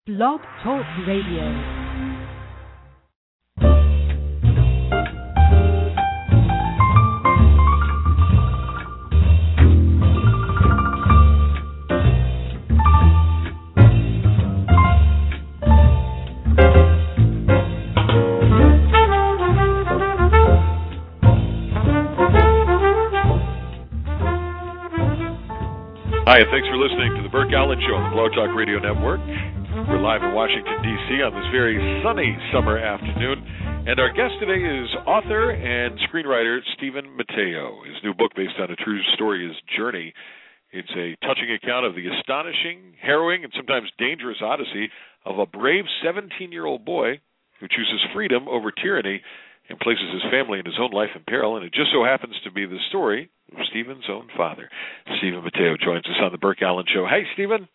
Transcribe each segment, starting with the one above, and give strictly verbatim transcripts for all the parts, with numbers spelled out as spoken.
Blog Talk Radio. Hi, and thanks for listening to the Burke Allen Show on the Blog Talk Radio Network. We're live in Washington, D C on this very sunny summer afternoon. And our guest today is author and screenwriter Stephen Matteo. His new book, based on a true story, is Journey. It's a touching account of the astonishing, harrowing, and sometimes dangerous odyssey of a brave seventeen-year-old boy who chooses freedom over tyranny and places his family and his own life in peril. And it just so happens to be the story of Stephen's own father. Stephen Matteo joins us on the Burke Allen Show. Hey, Stephen.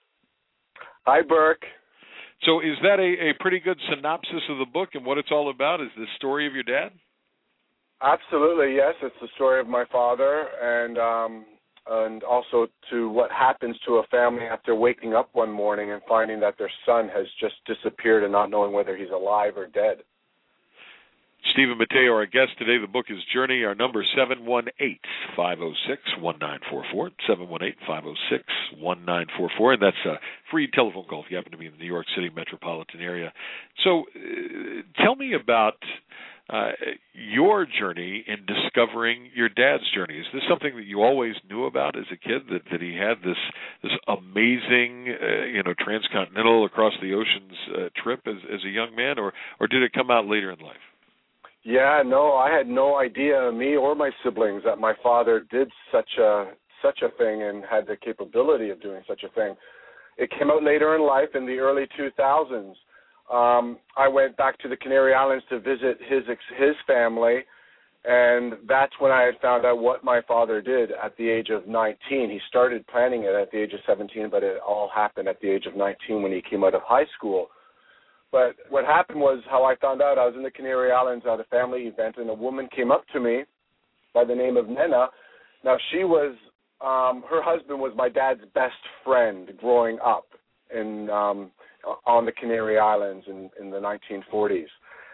Hi, Burke. So is that a, a pretty good synopsis of the book and what it's all about? Is the story of your dad? Absolutely, yes. It's the story of my father, and um, and also to what happens to a family after waking up one morning and finding that their son has just disappeared and not knowing whether he's alive or dead. Stephen Matteo, our guest today. The book is Journey. Our number is seven one eight, five oh six, one nine four four, seven one eight, five oh six, one nine four four, and that's a free telephone call if you happen to be in the New York City metropolitan area. So uh, tell me about uh, your journey in discovering your dad's journey. Is this something that you always knew about as a kid, that, that he had this this amazing, uh, you know, transcontinental across the oceans uh, trip as, as a young man, or or did it come out later in life? Yeah, no, I had no idea, me or my siblings, that my father did such a such a thing and had the capability of doing such a thing. It came out later in life in the early two thousands. Um, I went back to the Canary Islands to visit his his family, and that's when I had found out what my father did at the age of nineteen. He started planning it at the age of seventeen, but it all happened at the age of nineteen when he came out of high school. But what happened was, how I found out, I was in the Canary Islands at a family event, and a woman came up to me by the name of Nena. Now, she was, um, her husband was my dad's best friend growing up in um, on the Canary Islands in, in the nineteen forties.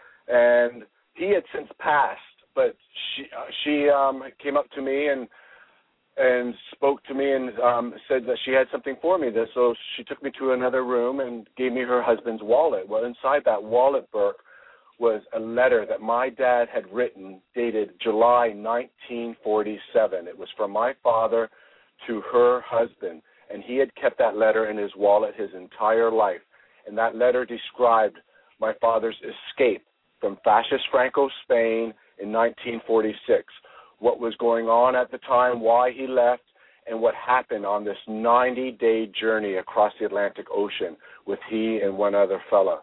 And he had since passed, but she uh, she um, came up to me and and spoke to me and um, said that she had something for me. So she took me to another room and gave me her husband's wallet. Well, inside that wallet, Burke, was a letter that my dad had written dated July nineteen forty-seven. It was from my father to her husband, and he had kept that letter in his wallet his entire life. And that letter described my father's escape from fascist Franco Spain in nineteen forty-six. What was going on at the time, why he left, and what happened on this ninety-day journey across the Atlantic Ocean with he and one other fella.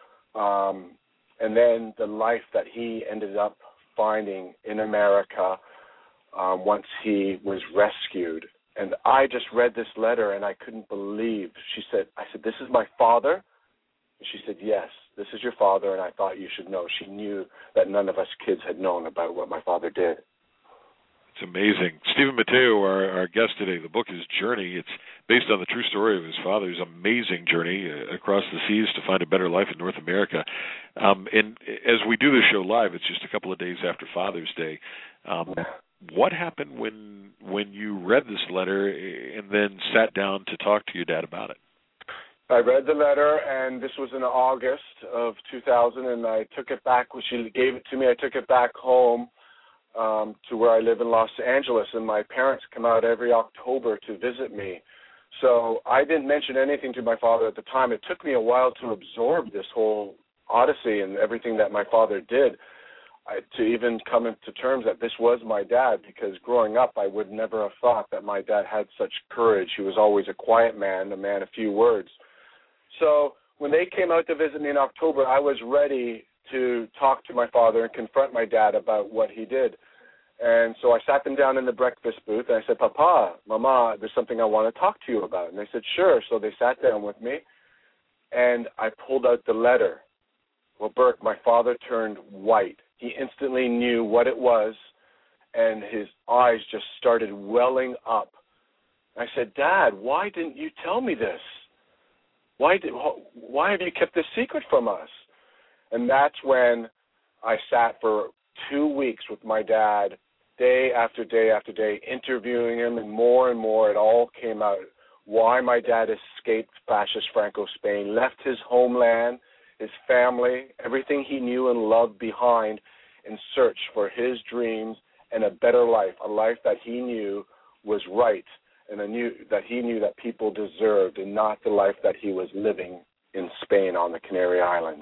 Um, and then the life that he ended up finding in America um, once he was rescued. And I just read this letter, and I couldn't believe. She said, I said, this is my father? And she said, yes, this is your father, and I thought you should know. She knew that none of us kids had known about what my father did. It's amazing. Stephen Matteo, our, our guest today. The book is Journey. It's based on the true story of his father's amazing journey uh, across the seas to find a better life in North America. Um, and as we do this show live, it's just a couple of days after Father's Day. Um, what happened when when you read this letter and then sat down to talk to your dad about it? I read the letter, and this was in August of two thousand, and I took it back. When she gave it to me, I took it back home Um, to where I live in Los Angeles, and my parents come out every October to visit me. So I didn't mention anything to my father at the time. It took me a while to absorb this whole odyssey and everything that my father did, I, to even come into terms that this was my dad, because growing up I would never have thought that my dad had such courage. He was always a quiet man, a man of few words. So when they came out to visit me in October, I was ready to talk to my father and confront my dad about what he did. And so I sat them down in the breakfast booth, and I said, Papa, Mama, there's something I want to talk to you about. And they said, sure. So they sat down with me, and I pulled out the letter. Well, Burke, my father turned white. He instantly knew what it was, and his eyes just started welling up. I said, Dad, why didn't you tell me this? Why did, why have you kept this secret from us? And that's when I sat for two weeks with my dad, day after day after day, interviewing him, and more and more it all came out. Why my dad escaped fascist Franco Spain, left his homeland, his family, everything he knew and loved behind in search for his dreams and a better life, a life that he knew was right and a new, that he knew that people deserved, and not the life that he was living in Spain on the Canary Islands.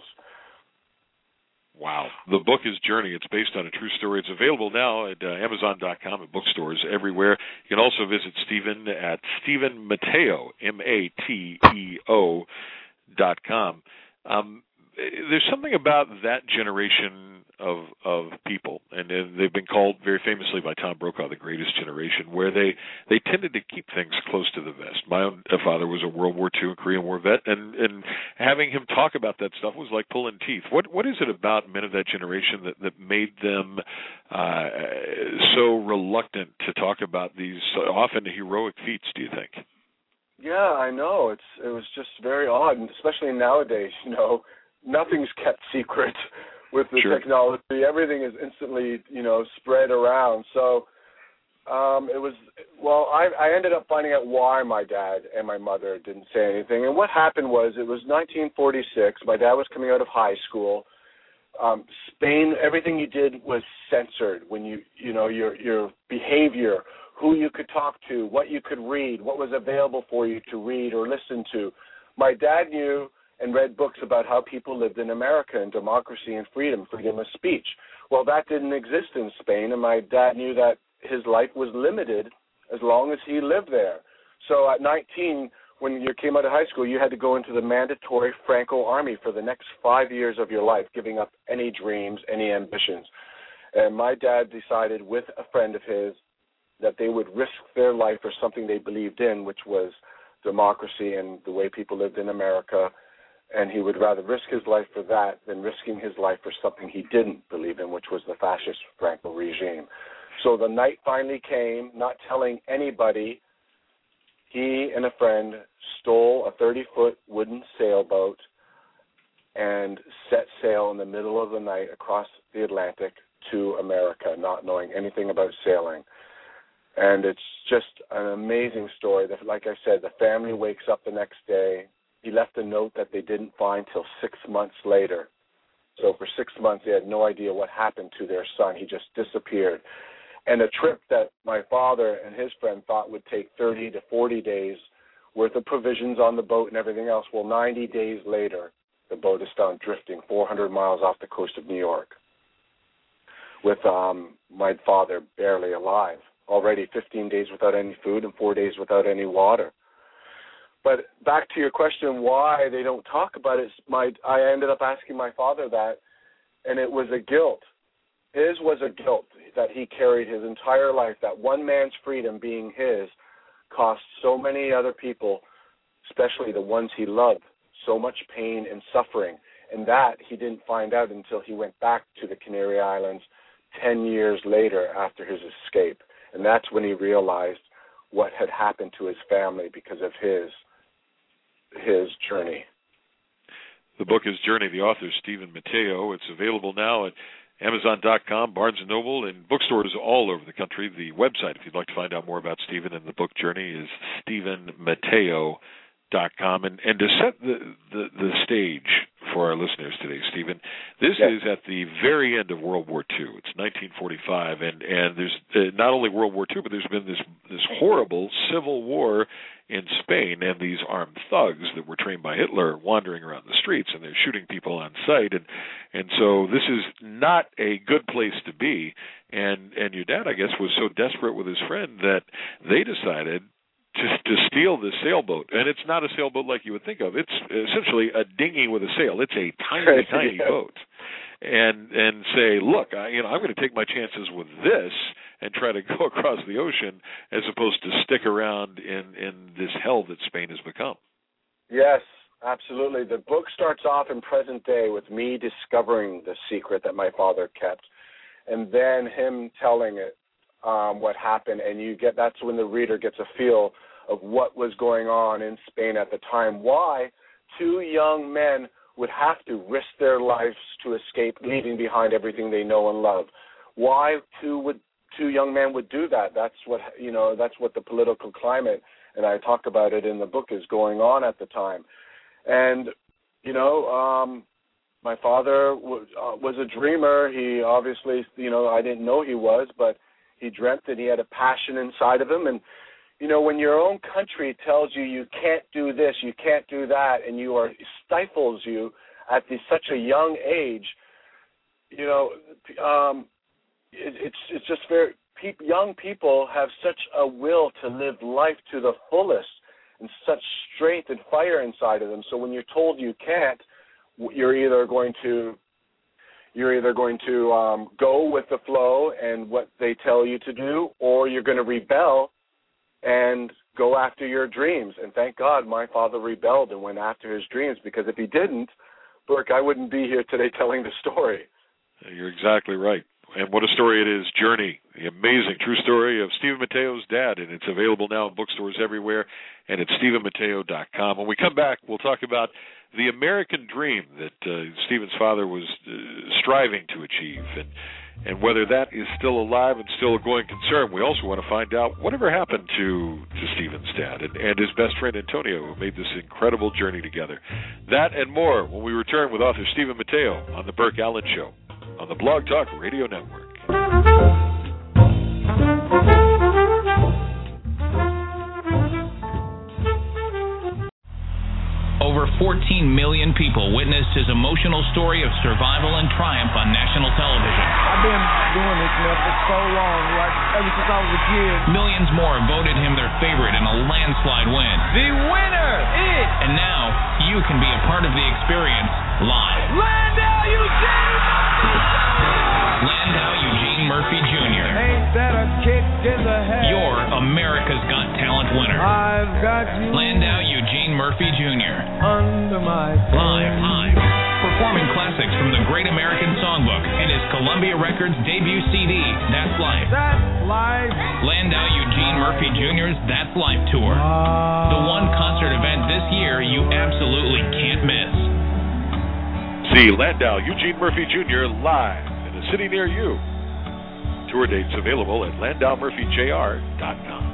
Wow. The book is Journey. It's based on a true story. It's available now at uh, Amazon dot com, at bookstores everywhere. You can also visit Stephen at Stephen Mateo, M A T E O, dot com. Um, there's something about that generation of of people, and they've been called very famously by Tom Brokaw the greatest generation, where they, they tended to keep things close to the vest. My own father was a World War Two and Korean War vet, and, and having him talk about that stuff was like pulling teeth. What what is it about men of that generation that, that made them uh, so reluctant to talk about these often heroic feats, do you think? Yeah, I know. It's it was just very odd, and especially nowadays, you know, nothing's kept secret with the sure. technology. Everything is instantly, you know, spread around. So um, it was, well, I, I ended up finding out why my dad and my mother didn't say anything. And what happened was, it was nineteen forty-six. My dad was coming out of high school. Um, Spain, everything you did was censored. When you, you know, your your behavior, who you could talk to, what you could read, what was available for you to read or listen to. My dad knew and read books about how people lived in America and democracy and freedom, freedom of speech. Well, that didn't exist in Spain, and my dad knew that his life was limited as long as he lived there. So at nineteen, when you came out of high school, you had to go into the mandatory Franco army for the next five years of your life, giving up any dreams, any ambitions. And my dad decided with a friend of his that they would risk their life for something they believed in, which was democracy and the way people lived in America. And he would rather risk his life for that than risking his life for something he didn't believe in, which was the fascist Franco regime. So the night finally came, not telling anybody. He and a friend stole a thirty-foot wooden sailboat and set sail in the middle of the night across the Atlantic to America, not knowing anything about sailing. And it's just an amazing story. That, like I said, the family wakes up the next day. He left a note that they didn't find till six months later. So for six months, they had no idea what happened to their son. He just disappeared. And a trip that my father and his friend thought would take thirty to forty days worth of provisions on the boat and everything else. Well, ninety days later, the boat is found drifting four hundred miles off the coast of New York with um, my father barely alive, already fifteen days without any food and four days without any water. But back to your question, why they don't talk about it, my, I ended up asking my father that, and it was a guilt. His was a guilt that he carried his entire life, that one man's freedom being his cost so many other people, especially the ones he loved, so much pain and suffering. And that he didn't find out until he went back to the Canary Islands ten years later after his escape. And that's when he realized what had happened to his family because of his his journey. The book is Journey. The author is Stephen Mateo. It's available now at Amazon dot com, Barnes and Noble, and bookstores all over the country. The website, if you'd like to find out more about Stephen and the book Journey, is Stephen Mateo dot com. And, and to set the, the, the stage for our listeners today, Stephen, this yes. is at the very end of World War Two. It's nineteen forty-five, and, and there's uh, not only World War Two, but there's been this this horrible civil war in Spain, and these armed thugs that were trained by Hitler wandering around the streets, and they're shooting people on sight, and and so this is not a good place to be. And and your dad, I guess, was so desperate with his friend that they decided to, to steal this sailboat. And it's not a sailboat like you would think of. It's essentially a dinghy with a sail. It's a tiny, tiny yeah. boat. And and say, look, I, you know, I'm going to take my chances with this and try to go across the ocean as opposed to stick around in, in this hell that Spain has become. Yes, absolutely. The book starts off in present day with me discovering the secret that my father kept, and then him telling it um, what happened, and you get that's when the reader gets a feel of what was going on in Spain at the time, why two young men would have to risk their lives to escape, leaving behind everything they know and love. Why two would two young men would do that? That's what you know. That's what the political climate, and I talk about it in the book, is going on at the time. And you know, um, my father was, uh, was a dreamer. He obviously, you know, I didn't know he was, but he dreamt that he had a passion inside of him. And you know, when your own country tells you you can't do this, you can't do that, and you are stifles you at the, such a young age, you know, um, it, it's it's just very pe- young people have such a will to live life to the fullest, and such strength and fire inside of them. So when you're told you can't, you're either going to you're either going to um, go with the flow and what they tell you to do, or you're going to rebel and go after your dreams. And thank God my father rebelled and went after his dreams, because if he didn't, Burke, I wouldn't be here today telling the story. You're exactly right. And what a story it is, Journey, the amazing true story of Stephen Matteo's dad, and it's available now in bookstores everywhere, and at stephen matteo dot com. When we come back, we'll talk about the American dream that uh, Stephen's father was uh, striving to achieve, and and whether that is still alive and still a going concern. We also want to find out whatever happened to, to Stephen's dad and, and his best friend Antonio, who made this incredible journey together. That and more when we return with author Stephen Matteo on The Burke Allen Show on the Blog Talk Radio Network. Over fourteen million people witnessed his emotional story of survival and triumph on national television. I've been doing this, man, for so long, like ever since I was a kid. Millions more voted him their favorite in a landslide win. The winner is... And now, you can be a part of the experience live. Landau Eugene Murphy! Landau Eugene Murphy Junior Ain't that a kick in the head? You're America's Got Talent winner. I've got you... Landau Eugene Murphy Junior under my skin. Live, live. Performing classics from the Great American Songbook and his Columbia Records debut C D, That's Life. That's Life. Landau Eugene Murphy Junior's That's Life Tour. Uh, the one concert event this year you absolutely can't miss. See Landau Eugene Murphy Junior live in a city near you. Tour dates available at landau murphy j r dot com.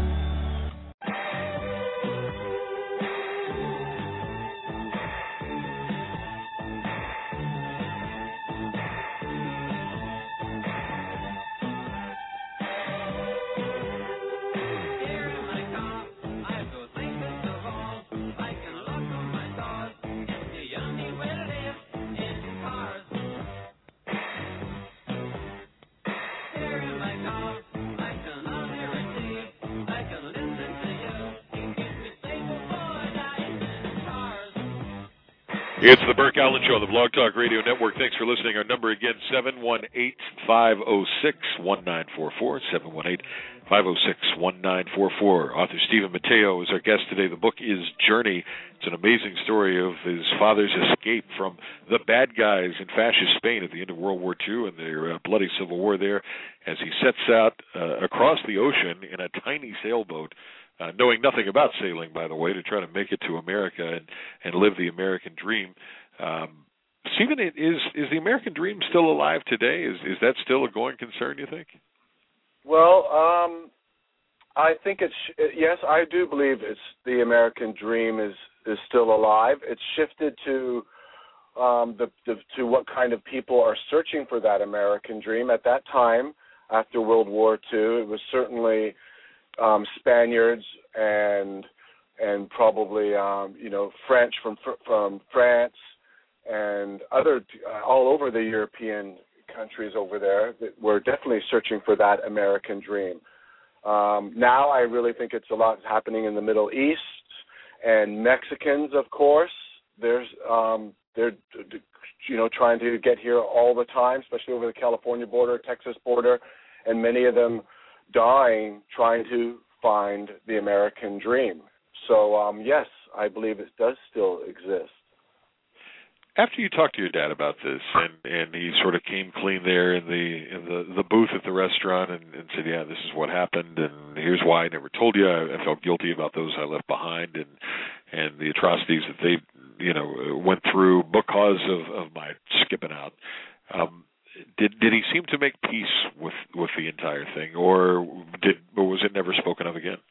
It's the Burke Allen Show on the Blog Talk Radio Network. Thanks for listening. Our number again, seven one eight, five oh six, one nine four four, seven one eight, five oh six, one nine four four. Author Stephen Matteo is our guest today. The book is Journey. It's an amazing story of his father's escape from the bad guys in fascist Spain at the end of World War Two and their uh, bloody civil war there, as he sets out uh, across the ocean in a tiny sailboat, Uh, knowing nothing about sailing, by the way, to try to make it to America and, and live the American dream. Um, Stephen, is is the American dream still alive today? Is is that still a going concern, you think? Well, um, I think it's, yes, I do believe it's the American dream is, is still alive. It's shifted to um, the, the to what kind of people are searching for that American dream. At that time, after World War Two, it was certainly Um, Spaniards and and probably um, you know French from from France and other uh, all over the European countries over there that were definitely searching for that American dream. Um, now I really think it's a lot happening in the Middle East, and Mexicans, of course. There's um, they're you know trying to get here all the time, especially over the California border, Texas border, and many of them dying trying to find the American dream. So, um, yes, I believe it does still exist. After you talked to your dad about this, and, and he sort of came clean there in the in the, the booth at the restaurant and, and said, yeah, this is what happened, and here's why I never told you. I, I felt guilty about those I left behind and and the atrocities that they you know, went through because of, of my skipping out. Um, did did he seem to make peace with, with the entire thing, or did or was it never spoken of again?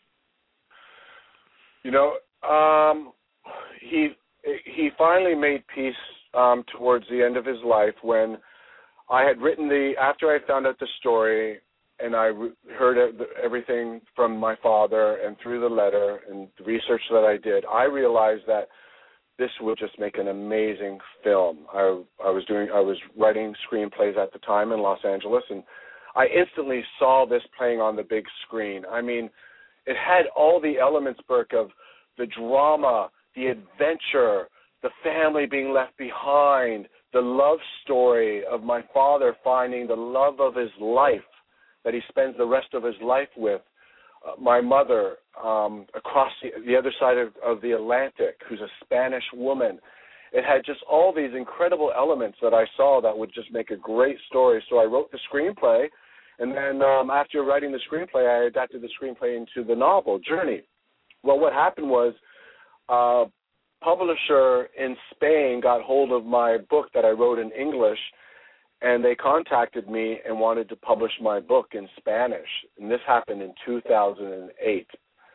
You know, um, he he finally made peace um, towards the end of his life when I had written the after I found out the story. And I re- heard everything from my father and through the letter and the research that I did, I realized that this would just make an amazing film. I, I was doing, I was writing screenplays at the time in Los Angeles, and I instantly saw this playing on the big screen. I mean, it had all the elements, Burke, of the drama, the adventure, the family being left behind, the love story of my father finding the love of his life that he spends the rest of his life with, uh, my mother um, across the, the other side of, of the Atlantic, who's a Spanish woman. It had just all these incredible elements that I saw that would just make a great story. So I wrote the screenplay, and then um, after writing the screenplay, I adapted the screenplay into the novel, Journey. Well, what happened was a publisher in Spain got hold of my book that I wrote in English, and they contacted me and wanted to publish my book in Spanish. And this happened in two thousand eight.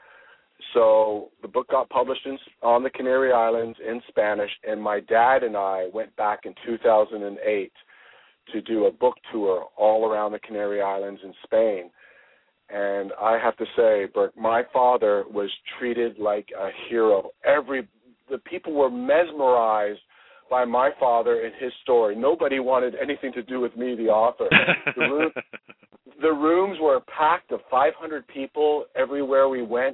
So the book got published in, on the Canary Islands in Spanish, and my dad and I went back in two thousand eight to do a book tour all around the Canary Islands in Spain. And I have to say, Burke, my father was treated like a hero. Every the people were mesmerized by my father and his story. Nobody wanted anything to do with me, the author. The, room, the rooms were packed of five hundred people everywhere we went,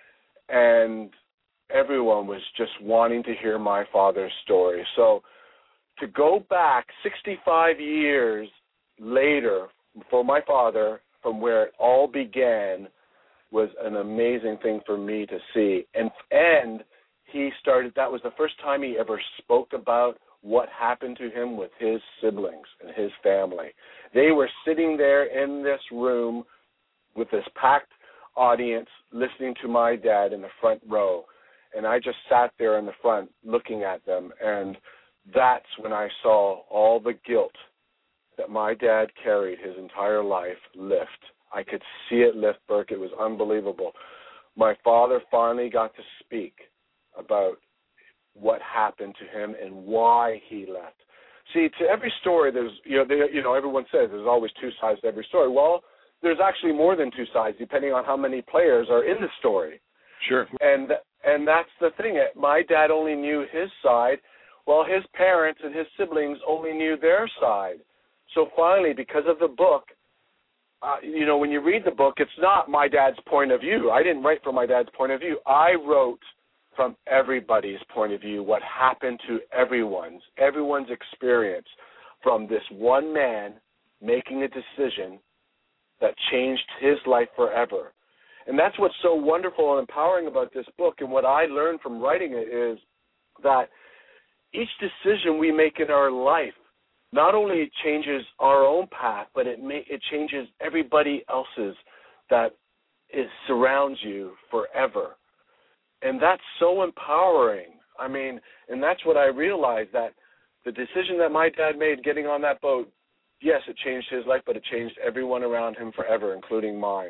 and everyone was just wanting to hear my father's story. So to go back sixty-five years later for my father, from where it all began, was an amazing thing for me to see. And and he started, that was the first time he ever spoke about what happened to him with his siblings and his family. They were sitting there in this room with this packed audience listening to my dad in the front row. And I just sat there in the front looking at them. And that's when I saw all the guilt that my dad carried his entire life lift. I could see it lift, Burke. It was unbelievable. My father finally got to speak about what happened to him and why he left. See, to every story, there's, you know, they, you know, everyone says there's always two sides to every story. Well, there's actually more than two sides, depending on how many players are in the story. Sure. And and that's the thing. My dad only knew his side, while his parents and his siblings only knew their side. So finally, because of the book, uh, you know, when you read the book, it's not my dad's point of view. I didn't write from my dad's point of view. I wrote from everybody's point of view, what happened to everyone's, everyone's experience from this one man making a decision that changed his life forever. And that's what's so wonderful and empowering about this book, and what I learned from writing it is that each decision we make in our life not only changes our own path, but it may, it changes everybody else's that is surrounds you forever. And that's so empowering. I mean, and that's what I realized, that the decision that my dad made getting on that boat, yes, it changed his life, but it changed everyone around him forever, including mine.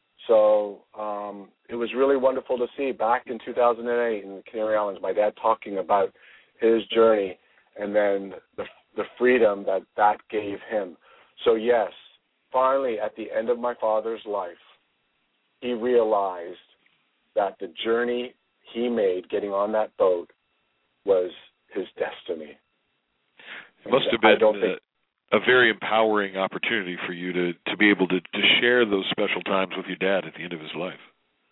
So um, it was really wonderful to see back in two thousand eight in the Canary Islands, my dad talking about his journey and then the, the freedom that that gave him. So, yes, finally, at the end of my father's life, he realized that the journey he made getting on that boat was his destiny. It must have been a, a very empowering opportunity for you to, to be able to, to share those special times with your dad at the end of his life.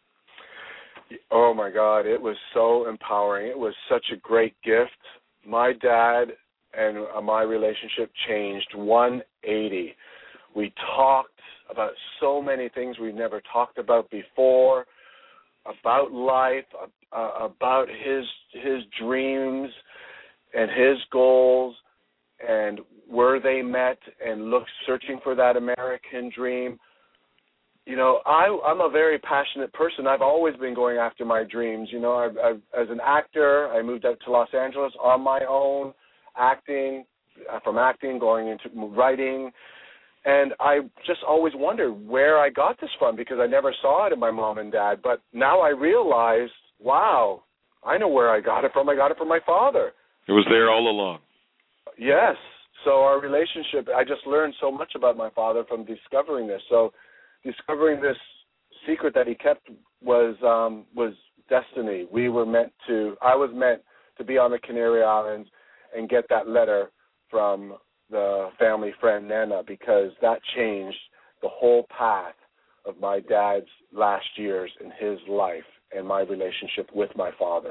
Oh, my God, it was so empowering. It was such a great gift. My dad and my relationship changed one eighty. We talked about so many things we've never talked about before, about life, uh, about his his dreams and his goals, and where they met and looked, searching for that American dream. You know, I, I'm a very passionate person. I've always been going after my dreams. You know, I've, I've, as an actor, I moved out to Los Angeles on my own, acting, from acting, going into writing. And I just always wondered where I got this from because I never saw it in my mom and dad. But now I realize, wow, I know where I got it from. I got it from my father. It was there all along. Yes. So our relationship, I just learned so much about my father from discovering this. So discovering this secret that he kept was um, was destiny. We were meant to, I was meant to be on the Canary Islands and get that letter from the family friend Nana, because that changed the whole path of my dad's last years in his life and my relationship with my father.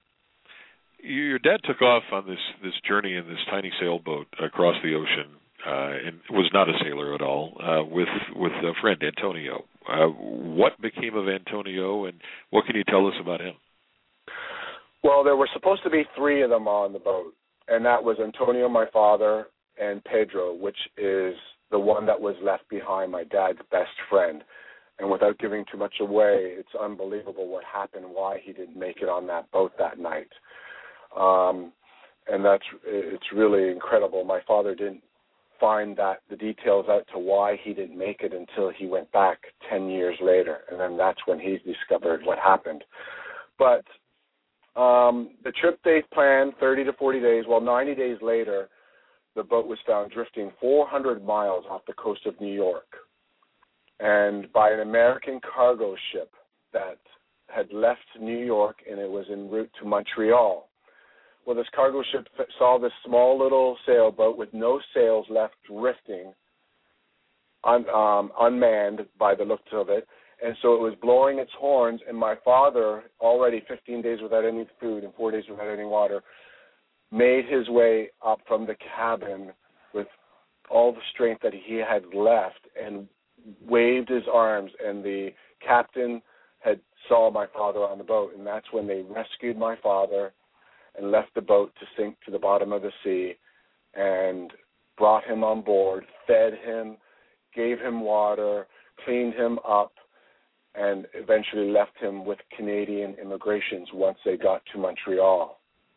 Your dad took off on this, this journey in this tiny sailboat across the ocean, uh, and was not a sailor at all, uh, with with a friend, Antonio. Uh, what became of Antonio, and what can you tell us about him? Well, there were supposed to be three of them on the boat, and that was Antonio, my father, and Pedro, which is the one that was left behind, my dad's best friend. And without giving too much away, it's unbelievable what happened, why he didn't make it on that boat that night. Um, and that's it's really incredible. My father didn't find that the details out to why he didn't make it until he went back ten years later, and then that's when he discovered what happened. But um, the trip they planned, thirty to forty days, well, ninety days later, the boat was found drifting four hundred miles off the coast of New York, and by an American cargo ship that had left New York, and it was en route to Montreal. Well, this cargo ship saw this small little sailboat with no sails left drifting, un, um, unmanned by the looks of it, and so it was blowing its horns, and my father, already fifteen days without any food and four days without any water, made his way up from the cabin with all the strength that he had left and waved his arms, and the captain had saw my father on the boat, and that's when they rescued my father and left the boat to sink to the bottom of the sea and brought him on board, fed him, gave him water, cleaned him up, and eventually left him with Canadian immigrations once they got to Montreal.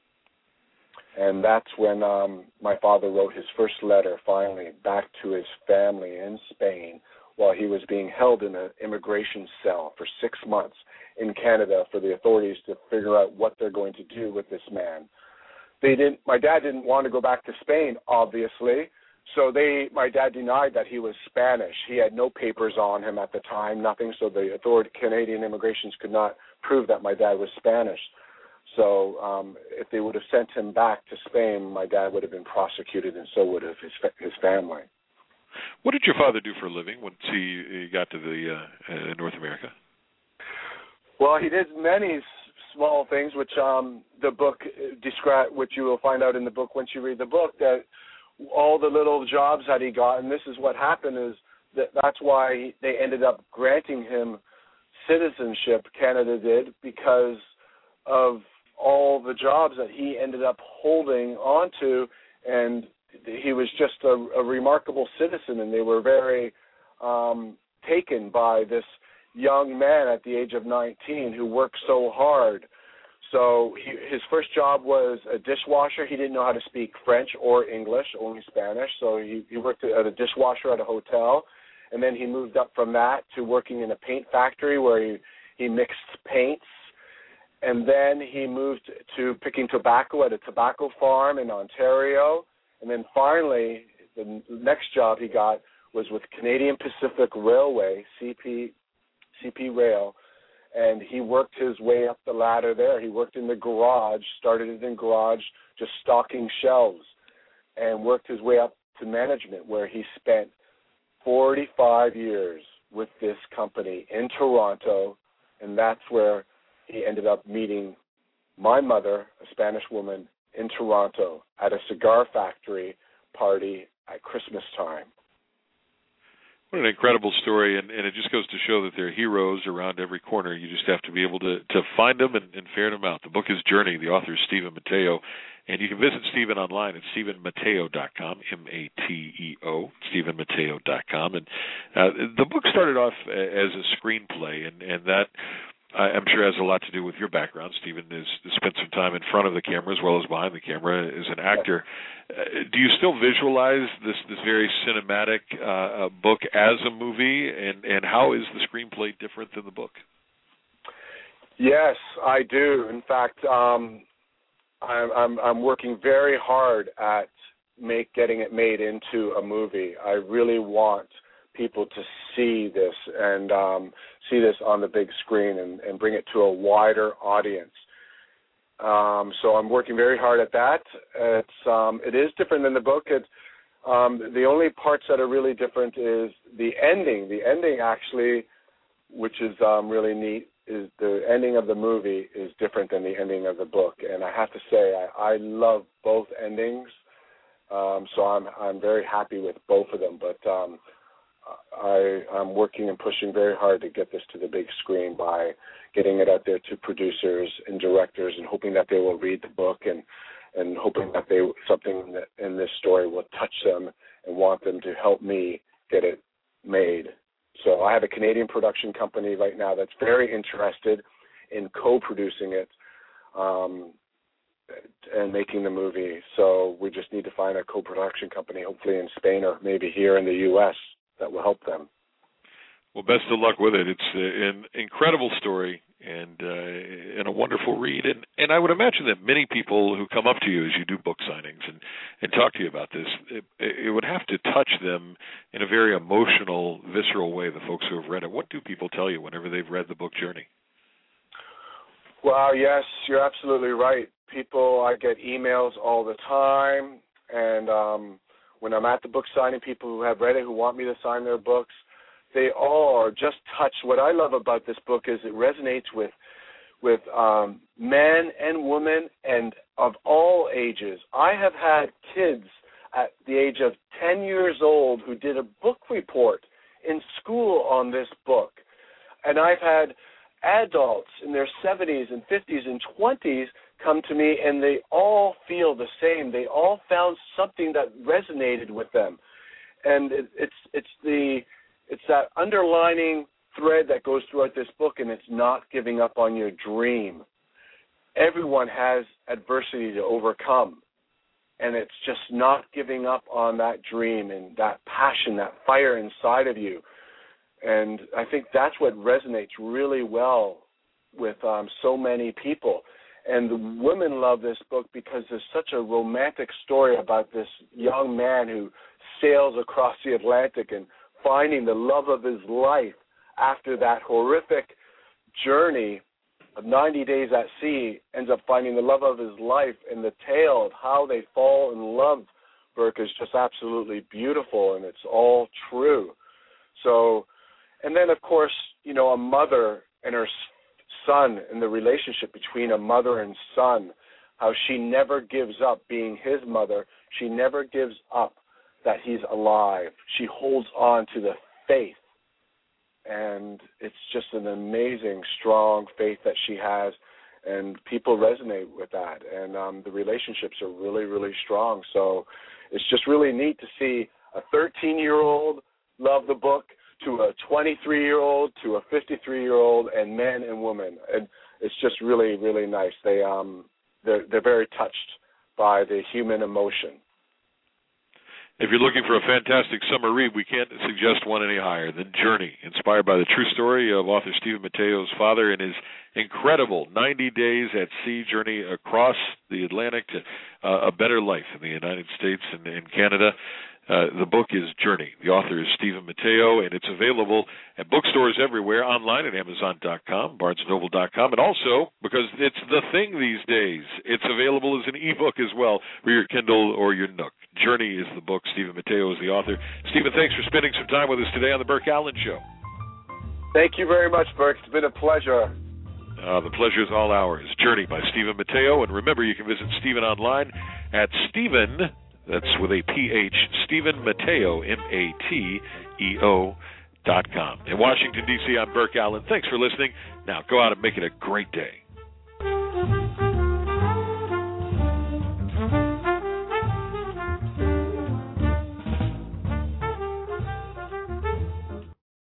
And that's when um, my father wrote his first letter, finally, back to his family in Spain while he was being held in an immigration cell for six months in Canada for the authorities to figure out what they're going to do with this man. They didn't. My dad didn't want to go back to Spain, obviously, so they. My dad denied that he was Spanish. He had no papers on him at the time, nothing, so the authority, Canadian immigrations could not prove that my dad was Spanish. So um, if they would have sent him back to Spain, my dad would have been prosecuted, and so would have his his family. What did your father do for a living once he, he got to the uh, uh, North America? Well, he did many s- small things, which um, the book describe, which you will find out in the book once you read the book, that all the little jobs that he got, and this is what happened, is that that's why they ended up granting him citizenship, Canada did, because of all the jobs that he ended up holding onto, and he was just a, a remarkable citizen, and they were very um, taken by this young man at the age of nineteen who worked so hard. So he, his first job was a dishwasher. He didn't know how to speak French or English, only Spanish, so he, he worked at a dishwasher at a hotel, and then he moved up from that to working in a paint factory where he, he mixed paints. And then he moved to picking tobacco at a tobacco farm in Ontario. And then finally, the next job he got was with Canadian Pacific Railway, C P, C P Rail, and he worked his way up the ladder there. He worked in the garage, started it in garage, just stocking shelves, and worked his way up to management, where he spent forty-five years with this company in Toronto, and that's where he ended up meeting my mother, a Spanish woman, in Toronto at a cigar factory party at Christmas time. What an incredible story, and, and it just goes to show that there are heroes around every corner. You just have to be able to, to find them and, and ferret them out. The book is Journey. The author is Stephen Matteo, and you can visit Stephen online at stephen matteo dot com, M A T E O, stephen matteo dot com. And uh, the book started off as a screenplay, and, and that I'm sure has a lot to do with your background. Stephen has spent some time in front of the camera as well as behind the camera as an actor. Uh, do you still visualize this, this very cinematic uh, book as a movie, and, and how is the screenplay different than the book? Yes, I do. In fact, um, I'm, I'm, I'm working very hard at make getting it made into a movie. I really want people to see this and um, see this on the big screen and, and bring it to a wider audience. Um, so I'm working very hard at that. It's um, it is different than the book. It, um, the only parts that are really different is the ending. The ending actually, which is um, really neat, is the ending of the movie is different than the ending of the book. And I have to say, I, I love both endings. Um, so I'm I'm very happy with both of them. But um, I, I'm working and pushing very hard to get this to the big screen by getting it out there to producers and directors, and hoping that they will read the book, and, and hoping that they something that in this story will touch them and want them to help me get it made. So I have a Canadian production company right now that's very interested in co-producing it um, and making the movie. So we just need to find a co-production company, hopefully in Spain or maybe here in the U S, that will help them. Well, best of luck with it. It's an incredible story and uh, and a wonderful read. And, and I would imagine that many people who come up to you as you do book signings and, and talk to you about this, it, it would have to touch them in a very emotional, visceral way, the folks who have read it. What do people tell you whenever they've read the book Journey? Well, yes, you're absolutely right. People, I get emails all the time, and um, when I'm at the book signing, people who have read it, who want me to sign their books, they all are just touched. What I love about this book is it resonates with with um, men and women and of all ages. I have had kids at the age of ten years old who did a book report in school on this book. And I've had adults in their seventies and fifties and twenties come to me, and they all feel the same. They all found something that resonated with them. And it, it's it's the it's that underlining thread that goes throughout this book, and it's not giving up on your dream. Everyone has adversity to overcome, and it's just not giving up on that dream and that passion, that fire inside of you. And I think that's what resonates really well with um, so many people. And the women love this book because there's such a romantic story about this young man who sails across the Atlantic and finding the love of his life after that horrific journey of ninety days at sea, ends up finding the love of his life. And the tale of how they fall in love, Burke, is just absolutely beautiful, and it's all true. So, and then, of course, you know, a mother and her son, and the relationship between a mother and son, how she never gives up being his mother. She never gives up that he's alive. She holds on to the faith. And it's just an amazing, strong faith that she has, and people resonate with that. And um, the relationships are really, really strong. So it's just really neat to see a thirteen-year-old love the book, to a twenty-three-year-old, to a fifty-three-year-old, and men and women. And it's just really, really nice. They, um, they're, they're very touched by the human emotion. If you're looking for a fantastic summer read, we can't suggest one any higher than Journey, inspired by the true story of author Stephen Matteo's father and his incredible ninety days at sea journey across the Atlantic to uh, a better life in the United States and in Canada. Uh, the book is Journey. The author is Stephen Matteo, and it's available at bookstores everywhere, online at amazon dot com, barnes noble dot com, and also, because it's the thing these days, it's available as an ebook as well for your Kindle or your Nook. Journey is the book. Stephen Matteo is the author. Stephen, thanks for spending some time with us today on the Burke Allen Show. Thank you very much, Burke. It's been a pleasure. Uh, the pleasure is all ours. Journey by Stephen Matteo, and remember, you can visit Stephen online at Stephen, that's with a P H, Stephen Matteo, M A T E O dot com. In Washington, D C, I'm Burke Allen. Thanks for listening. Now, go out and make it a great day.